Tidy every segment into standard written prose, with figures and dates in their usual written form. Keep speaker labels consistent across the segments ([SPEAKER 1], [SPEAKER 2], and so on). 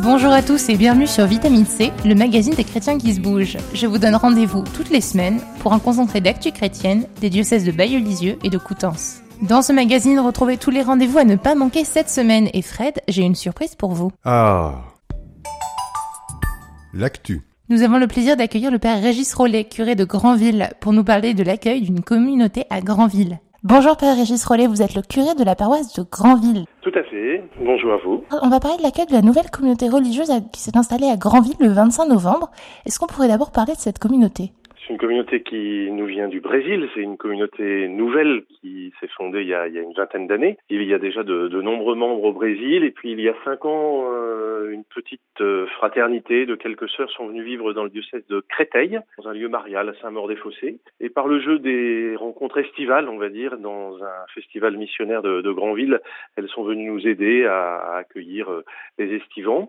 [SPEAKER 1] Bonjour à tous et bienvenue sur Vitamine C, le magazine des chrétiens qui se bougent. Je vous donne rendez-vous toutes les semaines pour un concentré d'actu chrétienne des diocèses de Bailleul-Lisieux et de Coutances. Dans ce magazine, retrouvez tous les rendez-vous à ne pas manquer cette semaine. Et Fred, j'ai une surprise pour vous.
[SPEAKER 2] Ah, l'actu.
[SPEAKER 1] Nous avons le plaisir d'accueillir le père Régis Rollet, curé de Granville, pour nous parler de l'accueil d'une communauté à Granville. Bonjour père Régis Rollet, vous êtes le curé de la paroisse de Granville.
[SPEAKER 3] Tout à fait, bonjour à vous.
[SPEAKER 1] On va parler de l'accueil de la nouvelle communauté religieuse qui s'est installée à Granville le 25 novembre. Est-ce qu'on pourrait d'abord parler de cette communauté ?
[SPEAKER 3] C'est une communauté qui nous vient du Brésil, c'est une communauté nouvelle qui s'est fondée il y a une vingtaine d'années. Il y a déjà de nombreux membres au Brésil et puis il y a 5 ans, une petite fraternité de quelques sœurs sont venues vivre dans le diocèse de Créteil, dans un lieu marial à Saint-Maur-des-Fossés. Et par le jeu des rencontres estivales, on va dire, dans un festival missionnaire de Granville, elles sont venues nous aider à accueillir les estivants.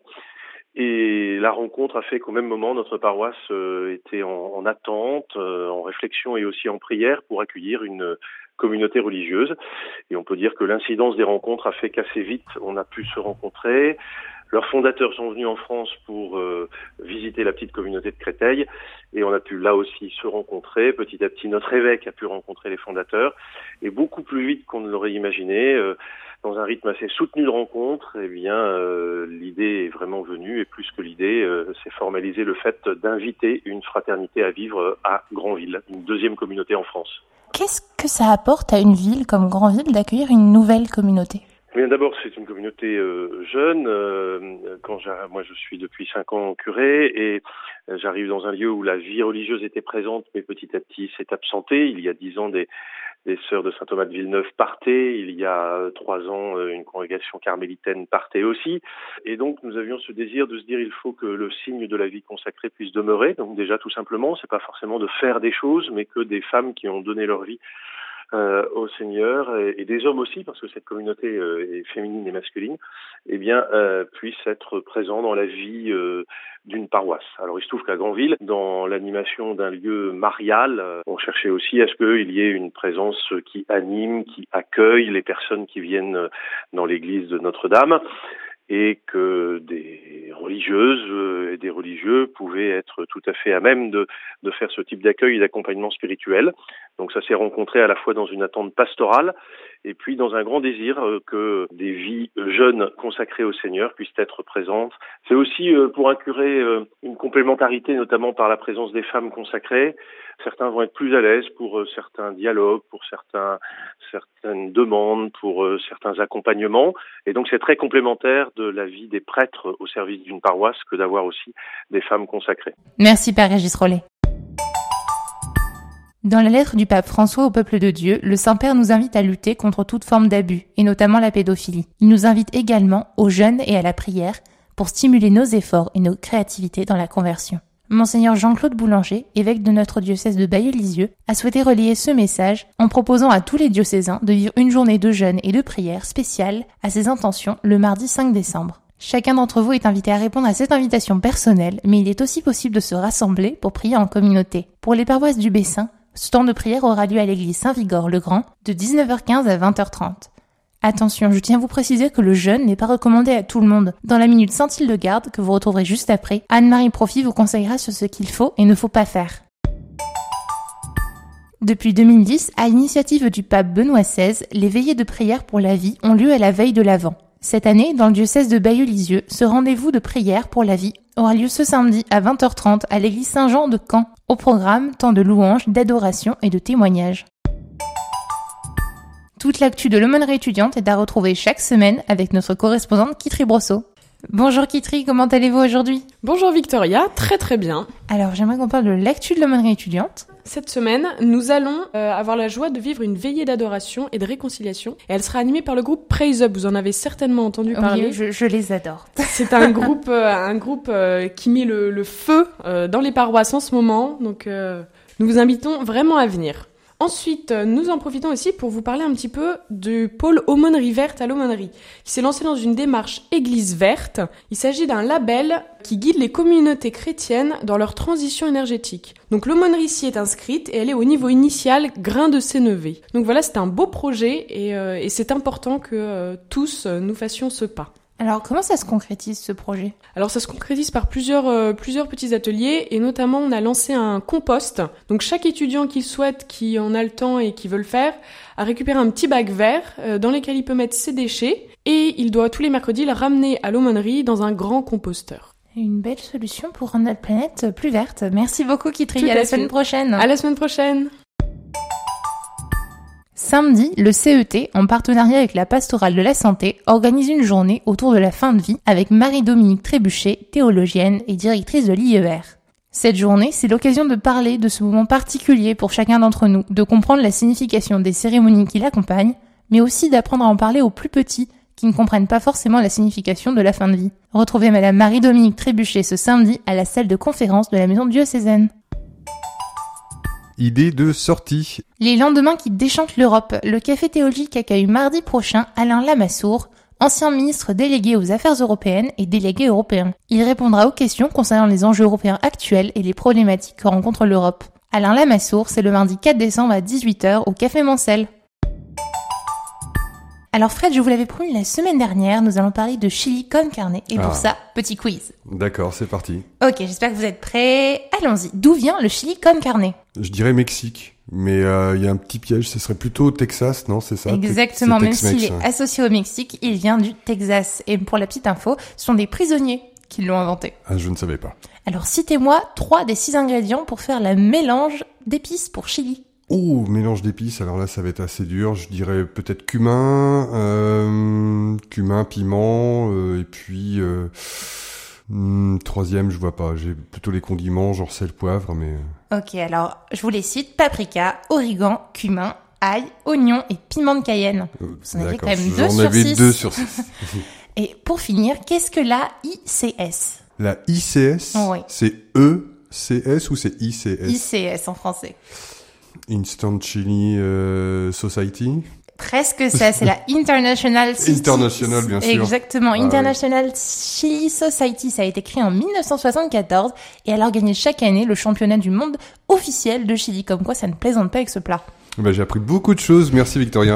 [SPEAKER 3] Et la rencontre a fait qu'au même moment, notre paroisse était en attente, en réflexion et aussi en prière pour accueillir une communauté religieuse. Et on peut dire que l'incidence des rencontres a fait qu'assez vite, on a pu se rencontrer. Leurs fondateurs sont venus en France pour visiter la petite communauté de Créteil et on a pu là aussi se rencontrer. Petit à petit, notre évêque a pu rencontrer les fondateurs et beaucoup plus vite qu'on ne l'aurait imaginé. Dans un rythme assez soutenu de rencontres, eh bien, l'idée est vraiment venue et plus que l'idée, c'est formaliser le fait d'inviter une fraternité à vivre à Granville, une deuxième communauté en France.
[SPEAKER 1] Qu'est-ce que ça apporte à une ville comme Granville d'accueillir une nouvelle communauté ?
[SPEAKER 3] Eh bien, d'abord, c'est une communauté jeune. Moi, je suis depuis 5 ans curé et j'arrive dans un lieu où la vie religieuse était présente, mais petit à petit s'est absentée. Il y a 10 ans, des sœurs de Saint-Thomas de Villeneuve partaient. Il y a 3 ans, une congrégation carmélitaine partait aussi. Et donc, nous avions ce désir de se dire, il faut que le signe de la vie consacrée puisse demeurer. Donc déjà, tout simplement, c'est pas forcément de faire des choses, mais que des femmes qui ont donné leur vie au Seigneur et des hommes aussi, parce que cette communauté est féminine et masculine, eh bien, puissent être présents dans la vie d'une paroisse. Alors, il se trouve qu'à Granville, dans l'animation d'un lieu marial, on cherchait aussi à ce qu'il y ait une présence qui anime, qui accueille les personnes qui viennent dans l'église de Notre-Dame, et que des religieuses et des religieux pouvaient être tout à fait à même de faire ce type d'accueil et d'accompagnement spirituel. Donc ça s'est rencontré à la fois dans une attente pastorale et puis dans un grand désir que des vies jeunes consacrées au Seigneur puissent être présentes. C'est aussi pour un curé une complémentarité, notamment par la présence des femmes consacrées. Certains vont être plus à l'aise pour certains dialogues, pour certaines demandes, pour certains accompagnements. Et donc c'est très complémentaire de la vie des prêtres au service d'une paroisse que d'avoir aussi des femmes consacrées.
[SPEAKER 1] Merci Père Régis Rollet. Dans la lettre du pape François au peuple de Dieu, le Saint-Père nous invite à lutter contre toute forme d'abus, et notamment la pédophilie. Il nous invite également au jeûne et à la prière pour stimuler nos efforts et nos créativités dans la conversion. Monseigneur Jean-Claude Boulanger, évêque de notre diocèse de Bailleul-Lisieux, a souhaité relayer ce message en proposant à tous les diocésains de vivre une journée de jeûne et de prière spéciale à ses intentions le mardi 5 décembre. Chacun d'entre vous est invité à répondre à cette invitation personnelle, mais il est aussi possible de se rassembler pour prier en communauté. Pour les paroisses du Bessin, ce temps de prière aura lieu à l'église Saint-Vigor-le-Grand de 19h15 à 20h30. Attention, je tiens à vous préciser que le jeûne n'est pas recommandé à tout le monde. Dans la minute Saint-Hildegarde, que vous retrouverez juste après, Anne-Marie Profit vous conseillera sur ce qu'il faut et ne faut pas faire. Depuis 2010, à l'initiative du pape Benoît XVI, les veillées de prière pour la vie ont lieu à la veille de l'Avent. Cette année, dans le diocèse de Bailleul-Lisieux, ce rendez-vous de prière pour la vie aura lieu ce samedi à 20h30 à l'église Saint-Jean de Caen. Au programme, temps de louanges, d'adoration et de témoignages. Toute l'actu de l'aumônerie étudiante est à retrouver chaque semaine avec notre correspondante Kitri Brosseau. Bonjour Kitri, comment allez-vous aujourd'hui ?
[SPEAKER 4] Bonjour Victoria, très très bien.
[SPEAKER 1] Alors j'aimerais qu'on parle de l'actu de l'aumônerie étudiante.
[SPEAKER 4] Cette semaine, nous allons avoir la joie de vivre une veillée d'adoration et de réconciliation. Et elle sera animée par le groupe Praise Up, vous en avez certainement entendu parler.
[SPEAKER 1] Oui, je les adore.
[SPEAKER 4] C'est un groupe qui met le feu dans les paroisses en ce moment, donc nous vous invitons vraiment à venir. Ensuite, nous en profitons aussi pour vous parler un petit peu du pôle Aumônerie Verte à l'Aumônerie, qui s'est lancé dans une démarche Église Verte. Il s'agit d'un label qui guide les communautés chrétiennes dans leur transition énergétique. Donc l'aumônerie s'y est inscrite et elle est au niveau initial Grain de Sénévé. Donc voilà, c'est un beau projet et c'est important que tous nous fassions ce pas.
[SPEAKER 1] Alors, comment ça se concrétise ce projet ?
[SPEAKER 4] Alors ça se concrétise par plusieurs petits ateliers et notamment on a lancé un compost. Donc chaque étudiant qui le souhaite, qui en a le temps et qui veut le faire, a récupéré un petit bac vert dans lequel il peut mettre ses déchets et il doit tous les mercredis le ramener à l'aumônerie dans un grand composteur.
[SPEAKER 1] Une belle solution pour rendre notre planète plus verte. Merci beaucoup Kitri, à la semaine prochaine.
[SPEAKER 4] À la semaine prochaine.
[SPEAKER 1] Samedi, le CET, en partenariat avec la Pastorale de la Santé, organise une journée autour de la fin de vie avec Marie-Dominique Trébuchet, théologienne et directrice de l'IER. Cette journée, c'est l'occasion de parler de ce moment particulier pour chacun d'entre nous, de comprendre la signification des cérémonies qui l'accompagnent, mais aussi d'apprendre à en parler aux plus petits qui ne comprennent pas forcément la signification de la fin de vie. Retrouvez Madame Marie-Dominique Trébuchet ce samedi à la salle de conférence de la Maison diocésaine.
[SPEAKER 2] Idée de sortie.
[SPEAKER 1] Les lendemains qui déchantent l'Europe, le Café théologique accueille mardi prochain Alain Lamassoure, ancien ministre délégué aux affaires européennes et délégué européen. Il répondra aux questions concernant les enjeux européens actuels et les problématiques que rencontre l'Europe. Alain Lamassoure, c'est le mardi 4 décembre à 18h au Café Mancel. Alors Fred, je vous l'avais promis la semaine dernière, nous allons parler de chili con carne. Et pour ça, petit quiz.
[SPEAKER 2] D'accord, c'est parti.
[SPEAKER 1] Ok, j'espère que vous êtes prêts. Allons-y. D'où vient le chili con carne ?
[SPEAKER 2] Je dirais Mexique, mais il y a un petit piège, ce serait plutôt Texas, non, c'est ça ?
[SPEAKER 1] Exactement,
[SPEAKER 2] c'est
[SPEAKER 1] même s'il est associé au Mexique, il vient du Texas. Et pour la petite info, ce sont des prisonniers qui l'ont inventé.
[SPEAKER 2] Ah, je ne savais pas.
[SPEAKER 1] Alors citez-moi 3 des 6 ingrédients pour faire la mélange d'épices pour chili.
[SPEAKER 2] Oh, mélange d'épices, alors là ça va être assez dur, je dirais peut-être cumin, piment, et puis troisième je vois pas, j'ai plutôt les condiments genre sel, poivre, mais...
[SPEAKER 1] Ok, alors je vous les cite, paprika, origan, cumin, ail, oignon et piment de Cayenne. Vous en avez quand même 2 sur 6.
[SPEAKER 2] J'en avais 2 sur 6.
[SPEAKER 1] Et pour finir, qu'est-ce que la ICS ?
[SPEAKER 2] La ICS,
[SPEAKER 1] oui.
[SPEAKER 2] C'est ECS ou c'est ICS ?
[SPEAKER 1] ICS en français.
[SPEAKER 2] Instant Chili Society.
[SPEAKER 1] Presque ça, c'est la International
[SPEAKER 2] bien sûr.
[SPEAKER 1] Exactement, International Chili Society. Ça a été créé en 1974 et elle organise chaque année le championnat du monde officiel de chili. Comme quoi, ça ne plaisante pas avec ce plat.
[SPEAKER 2] J'ai appris beaucoup de choses. Merci Victoria.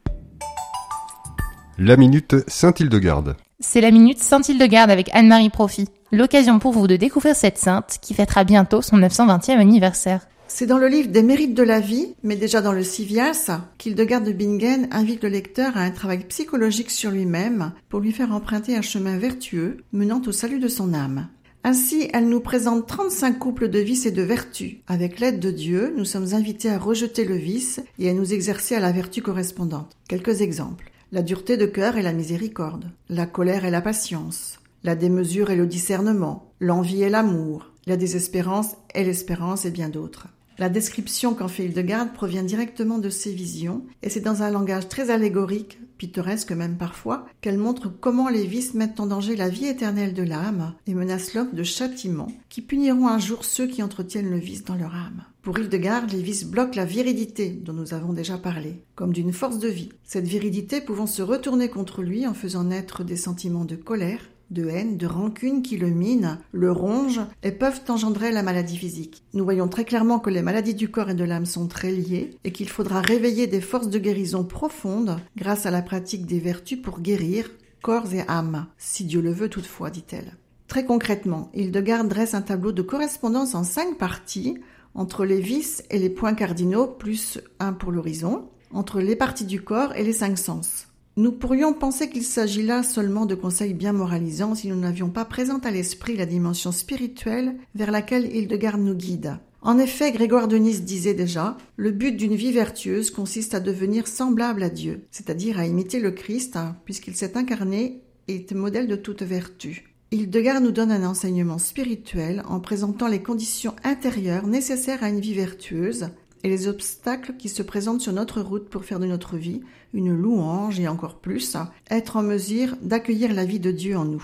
[SPEAKER 2] La Minute Sainte-Hildegarde.
[SPEAKER 1] C'est la Minute Sainte-Hildegarde avec Anne-Marie Profit. L'occasion pour vous de découvrir cette sainte qui fêtera bientôt son 920e anniversaire.
[SPEAKER 5] C'est dans le livre des Mérites de la vie, mais déjà dans le Civias, qu'Hildegarde de Bingen invite le lecteur à un travail psychologique sur lui-même pour lui faire emprunter un chemin vertueux menant au salut de son âme. Ainsi, elle nous présente 35 couples de vices et de vertus. Avec l'aide de Dieu, nous sommes invités à rejeter le vice et à nous exercer à la vertu correspondante. Quelques exemples. La dureté de cœur et la miséricorde, la colère et la patience, la démesure et le discernement, l'envie et l'amour, la désespérance et l'espérance et bien d'autres. La description qu'en fait Hildegarde provient directement de ses visions, et c'est dans un langage très allégorique, pittoresque même parfois, qu'elle montre comment les vices mettent en danger la vie éternelle de l'âme et menacent l'homme de châtiments qui puniront un jour ceux qui entretiennent le vice dans leur âme. Pour Hildegarde, les vices bloquent la viridité dont nous avons déjà parlé, comme d'une force de vie. Cette viridité pouvant se retourner contre lui en faisant naître des sentiments de colère, de haine, de rancune qui le minent, le rongent et peuvent engendrer la maladie physique. Nous voyons très clairement que les maladies du corps et de l'âme sont très liées et qu'il faudra réveiller des forces de guérison profondes grâce à la pratique des vertus pour guérir corps et âme, si Dieu le veut toutefois, dit-elle. Très concrètement, Hildegarde dresse un tableau de correspondance en 5 parties entre les vices et les points cardinaux, plus 1 pour l'horizon, entre les parties du corps et les 5 sens. Nous pourrions penser qu'il s'agit là seulement de conseils bien moralisants si nous n'avions pas présent à l'esprit la dimension spirituelle vers laquelle Hildegarde nous guide. En effet, Grégoire de Nice disait déjà « Le but d'une vie vertueuse consiste à devenir semblable à Dieu, c'est-à-dire à imiter le Christ, puisqu'il s'est incarné et est modèle de toute vertu. » Hildegarde nous donne un enseignement spirituel en présentant les conditions intérieures nécessaires à une vie vertueuse et les obstacles qui se présentent sur notre route pour faire de notre vie une louange et encore plus, être en mesure d'accueillir la vie de Dieu en nous.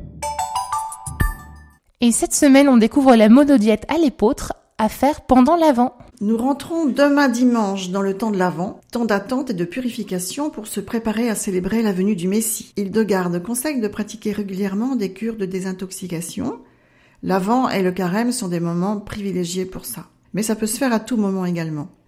[SPEAKER 1] Et cette semaine, on découvre la monodiète à l'épeautre à faire pendant l'Avent.
[SPEAKER 5] Nous rentrons demain dimanche dans le temps de l'Avent, temps d'attente et de purification pour se préparer à célébrer la venue du Messie. Hildegarde conseille de pratiquer régulièrement des cures de désintoxication. L'Avent et le Carême sont des moments privilégiés pour ça. Mais ça peut se faire à tout moment également.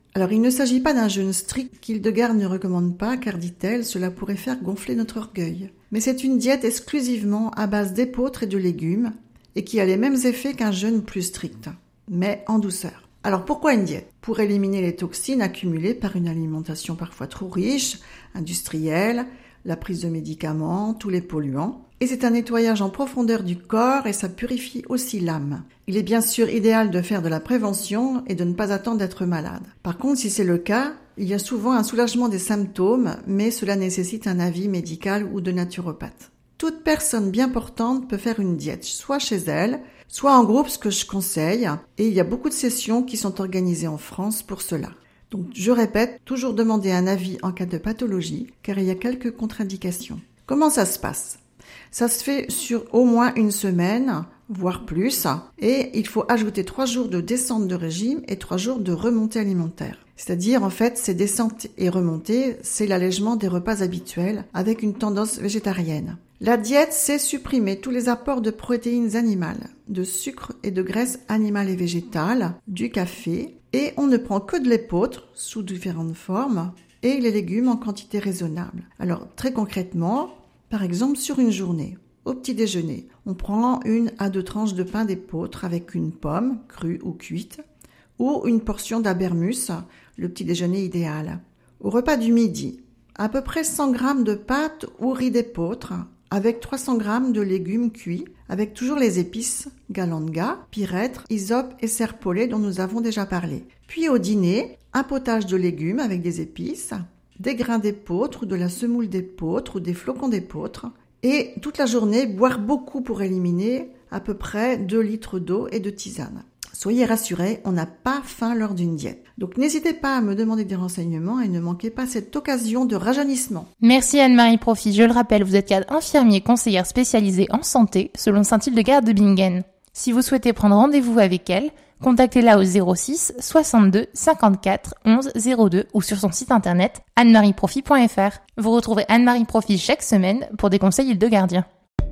[SPEAKER 5] Alors il ne s'agit pas d'un jeûne strict qu'Hildegarde ne recommande pas car, dit-elle, cela pourrait faire gonfler notre orgueil. Mais c'est une diète exclusivement à base d'épeautres et de légumes et qui a les mêmes effets qu'un jeûne plus strict, mais en douceur. Alors pourquoi une diète ? Pour éliminer les toxines accumulées par une alimentation parfois trop riche, industrielle, la prise de médicaments, tous les polluants. Et c'est un nettoyage en profondeur du corps et ça purifie aussi l'âme. Il est bien sûr idéal de faire de la prévention et de ne pas attendre d'être malade. Par contre, si c'est le cas, il y a souvent un soulagement des symptômes, mais cela nécessite un avis médical ou de naturopathe. Toute personne bien portante peut faire une diète, soit chez elle, soit en groupe, ce que je conseille, et il y a beaucoup de sessions qui sont organisées en France pour cela. Donc, je répète, toujours demander un avis en cas de pathologie, car il y a quelques contre-indications. Comment ça se passe ? Ça se fait sur au moins une semaine, voire plus, et il faut ajouter 3 jours de descente de régime et 3 jours de remontée alimentaire. C'est-à-dire, en fait, ces descentes et remontées, c'est l'allègement des repas habituels avec une tendance végétarienne. La diète, c'est supprimer tous les apports de protéines animales, de sucre et de graisse animale et végétale, du café, et on ne prend que de l'épeautre, sous différentes formes, et les légumes en quantité raisonnable. Alors, très concrètement, par exemple, sur une journée, au petit déjeuner, on prend 1 à 2 tranches de pain d'épeautre avec une pomme, crue ou cuite, ou une portion d'abermus, le petit déjeuner idéal. Au repas du midi, à peu près 100 g de pâte ou riz d'épeautre, avec 300 g de légumes cuits, avec toujours les épices galanga, pyrètre, hysope et serpolet dont nous avons déjà parlé. Puis au dîner, un potage de légumes avec des épices, des grains d'épeautre ou de la semoule d'épeautre ou des flocons d'épeautre. Et toute la journée, boire beaucoup pour éliminer à peu près 2 litres d'eau et de tisane. Soyez rassurés, on n'a pas faim lors d'une diète. Donc n'hésitez pas à me demander des renseignements et ne manquez pas cette occasion de rajeunissement.
[SPEAKER 1] Merci Anne-Marie Profit. Je le rappelle, vous êtes cadre infirmier conseillère spécialisée en santé selon Saint-Hildegarde de Bingen. Si vous souhaitez prendre rendez-vous avec elle, contactez-la au 06 62 54 11 02 ou sur son site internet annemariprofit.fr. Vous retrouverez Anne-Marie Profit chaque semaine pour des conseils hildegardiens.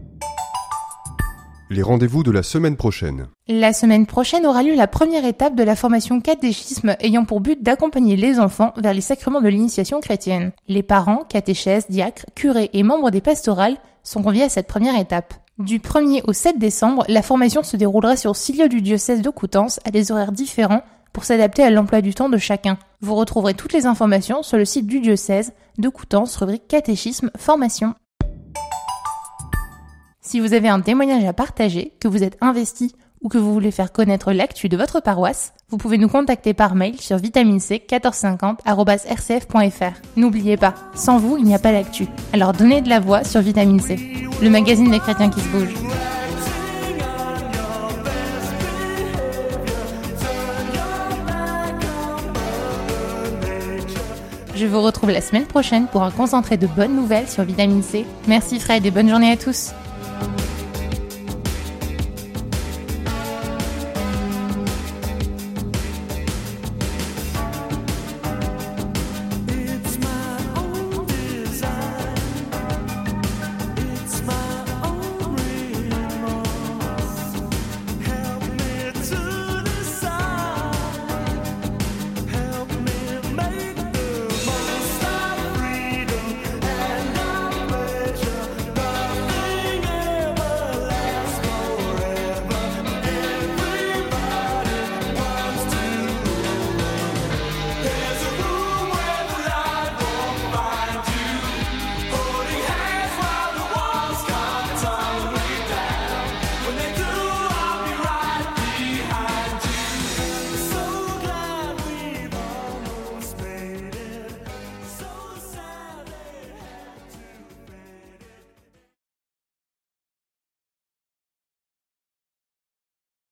[SPEAKER 2] Les rendez-vous de la semaine prochaine.
[SPEAKER 1] La semaine prochaine aura lieu la première étape de la formation catéchisme ayant pour but d'accompagner les enfants vers les sacrements de l'initiation chrétienne. Les parents, catéchèses, diacres, curés et membres des pastorales sont conviés à cette première étape. Du 1er au 7 décembre, la formation se déroulera sur 6 lieux du diocèse de Coutances à des horaires différents pour s'adapter à l'emploi du temps de chacun. Vous retrouverez toutes les informations sur le site du diocèse de Coutances, rubrique catéchisme, formation. Si vous avez un témoignage à partager, que vous êtes investi ou que vous voulez faire connaître l'actu de votre paroisse, vous pouvez nous contacter par mail sur vitaminec1450@rcf.fr. N'oubliez pas, sans vous, il n'y a pas d'actu. Alors donnez de la voix sur Vitamine C, le magazine des chrétiens qui se bougent. Je vous retrouve la semaine prochaine pour un concentré de bonnes nouvelles sur Vitamine C. Merci Fred et bonne journée à tous.